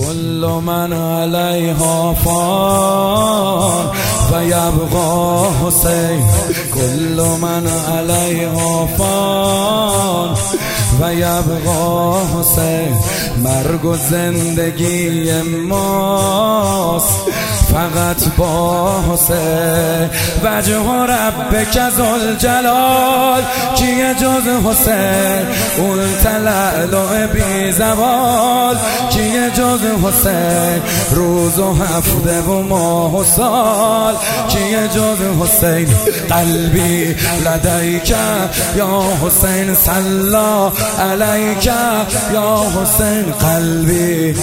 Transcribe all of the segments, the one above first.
كل من عليها فان و یبقى حسین. كل من عليها فان و یبقى حسین. مرگ و زندگی ماست فقط با حسین. وجه ربک ذوالجلال کیه جز حسین؟ اون تلالو بی زوال کیه جز حسین؟ روز و هفته و ماه و سال کیه جز حسین؟ قلبی لدیک یا حسین صلا علیک یا حسین. قلبی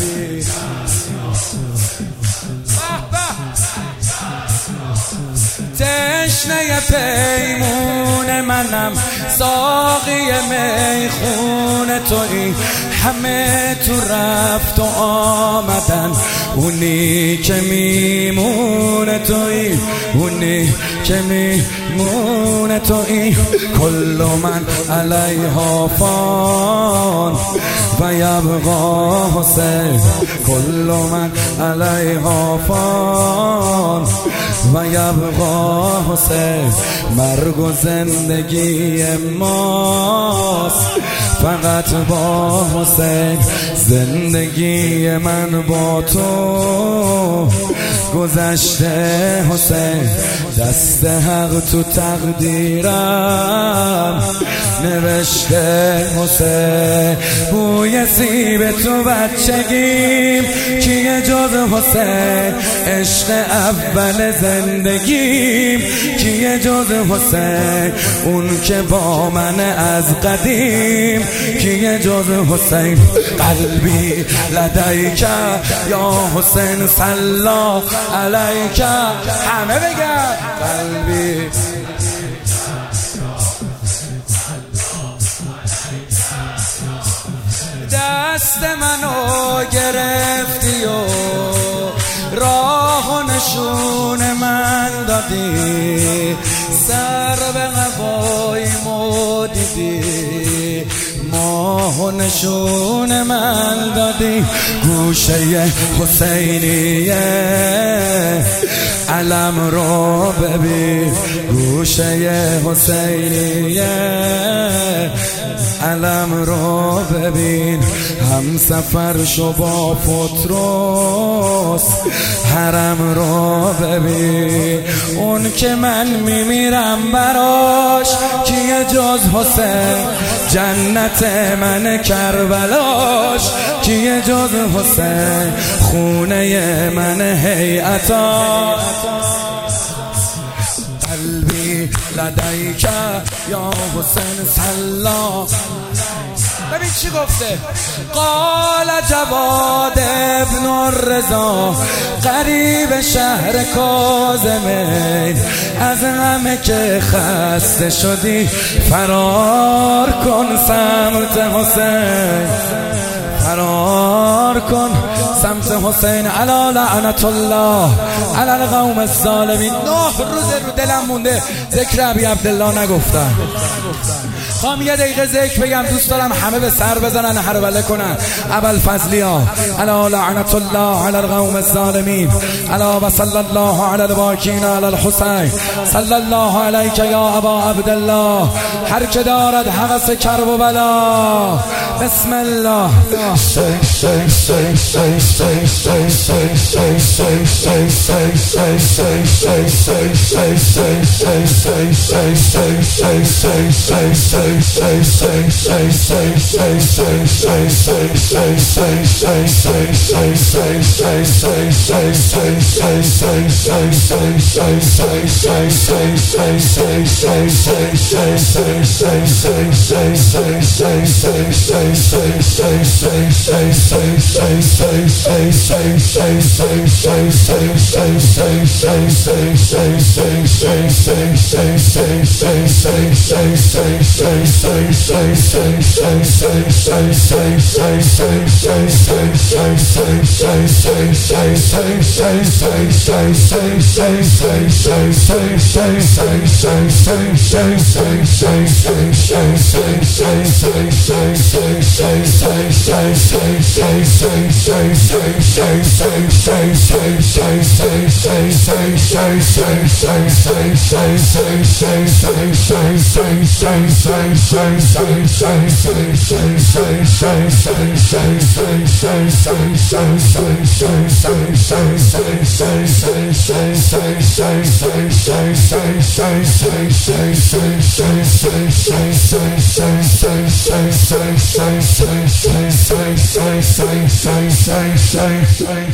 تشنه پیمون منم، ساقی میخون تویی، همه تو رفت و آمدن، اونی که میمون تویی، اونی که میمون تویی. کل من علیها فان و یبقى حسین. کل من علیها فان و یبقى حسین. مرگ و زندگی ماست فقط با حسین. زندگی من با تو گذشته حسین. دست حق تو تقدیرم نوشته حسین. بوی سیب تو بچگیم کیه جز حسین؟ عشق اول زندگیم کیه جز حسین؟ اون که با من از قدیم کیه جز حسین؟ قلبی لدیک یا حسین صلا علیک. همه بگن قلبی دست منو گرفتی و راه و نشون من دادی، سر به قبای مو دیدی، ماه و نشون من دادی. گوشه حسینیه علم رو ببین، گوشه حسینیه علم رو ببین. هم سفر شو با پتروس حرم رو ببین. اون که من میمیرم براش کیه جز حسین؟ جنت من کربلاش کیه جز حسین؟ خونه من هیئتا. قلبی لدیک یا حسین صلا. ببین چی گفته؟ قال جواد ابن الرضا قریب شهر کاظمین، از همه که خسته شدی فرار کن سمت حسین، فرار کن سمت حسین. علی لعنت الله علی القوم الظالمین. 9 روز رو دلم مونده ذکر ابی عبدالله نگفتم. خواهم یه دقیقه ذکر بگم، دوست دارم همه به سر بزنن هربله کنن. ابوالفضلی ها علی لعنت الله علی القوم الظالمین. علی و صلی الله علی الباکین علی الحسین. صلی الله علیک یا ابا عبدالله. هر که دارد هوس کرب و بلا. بسم الله.